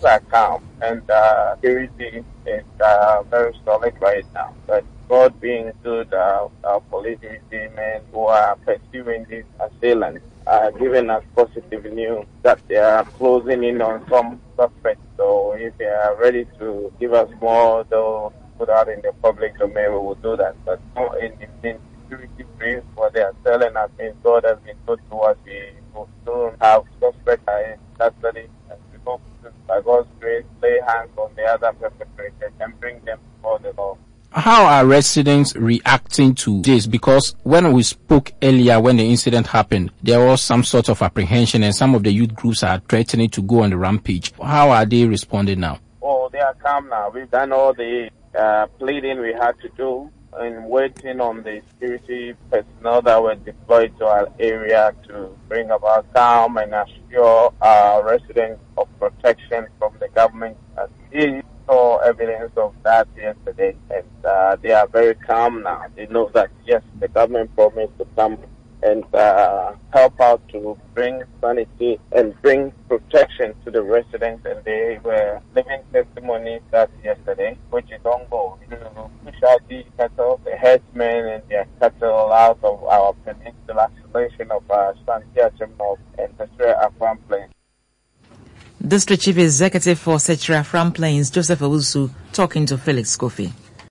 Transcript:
are calm, and security is very solid right now. But God being good, our police men who are pursuing these assailants are giving us positive news that they are closing in on some suspects. So if they are ready to give us more, they'll put out in the public domain, we will do that. But not in security brief, what they are telling us is God has been good to us. We will soon have suspects in custody, and we hope to, by God's grace, lay hands on the other perpetrators and bring them before the law. How are residents reacting to this? Because when we spoke earlier, when the incident happened, there was some sort of apprehension and some of the youth groups are threatening to go on the rampage. How are they responding now? Oh, they are calm now. We've done all the pleading we had to do and waiting on the security personnel that were deployed to our area to bring about calm and assure our residents of protection from the government. We saw evidence of that yesterday, and they are very calm now. They know that, yes, the government promised to come and help out to bring sanity and bring protection to the residents, and they were living testimonies that yesterday, which is ongoing, to push out the cattle, the herdsmen and their cattle out of our peninsula isolation of Santiago and the Afram Plains. District Chief Executive for Setra Afram Plains, Joseph Owusu, talking to Felix Kofi.